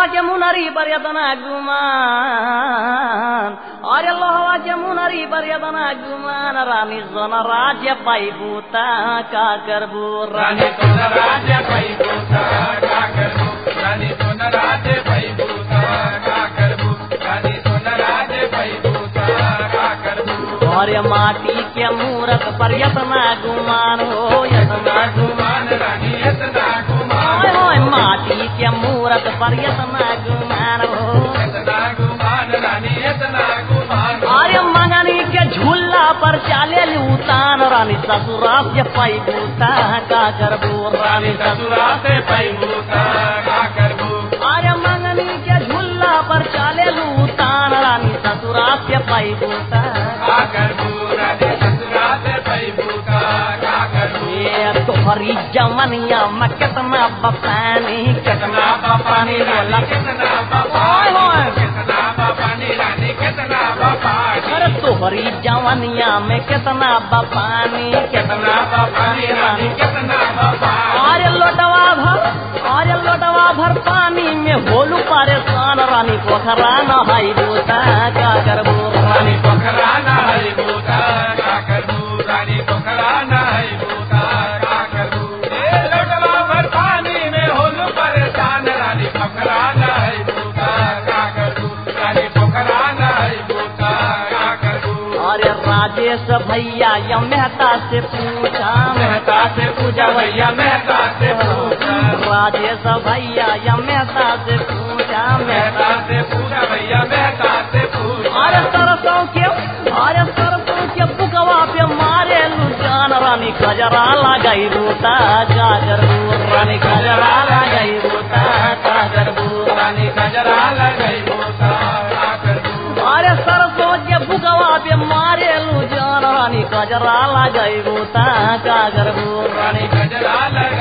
लोहवा के मुनरी पर यतना गुमान अरे लोहवा के मुनरी पर यतना गुमान रानी सोना राज्य पाइबूता का करबू रानी सोना राज्य पाइबूता का करबू रानी सोना राज्य पाइबूता का करबू रानी सोना राज्य पाइबूता का करबू अरे माटी के मूरत पर यतना गुमान हो यतना गुमान रानी यतना गुमान माटी के मूरत पर यतना गुमान हो यतना गुमान रानी यतना गुमान अरे मंगनी के झूला पर चाले उतान रानी ससुरा से पैबूता का करबू रानी ससुरा से पैबूता का करबू अरे मंगनी के झूला पर चाले उतान रानी ससुरा से पैबूता का करबू रानी ससुरा से पैबूता का करबू तोहरी जमनिया में कितना बपानी कितना बपानी रानी कितना बपानी कितना बपानी रानी कितना बपानी अरे तोहरी जवनिया में कितना बपानी कितना बपानी रानी कितना बपानी अरे लोटवा भर पानी में होलू परेशान रानी पोखरा नहाई बूता का करबू रानी पोखरा नहाई बूता का करबू रानी पोखरा नहाई बूता का करबू लोटवा भर पानी में होलू परेशान रानी पोखरा नहाई बूता का करबू रानी पोखरा नहाई बूता का करबू अरे राजेश भैया या मेहता से पूछा मेहता से पूछा भैया मेहता से पूछा राजेश भैया या मेहता से पूछा मेहता से पूछा भैया मेहता से पूछा अरे सरसों के बुकवा पे मारे लुजान रानी खजरा लगाई बूता गाजर रानी खजरा लगाई बूता गाजर रानी खजरा लगाई बूता गाजर अरे सरसों के बुकवा पे मारे लुजान रानी खजरा लगाई बूता गाजर रानी खजरा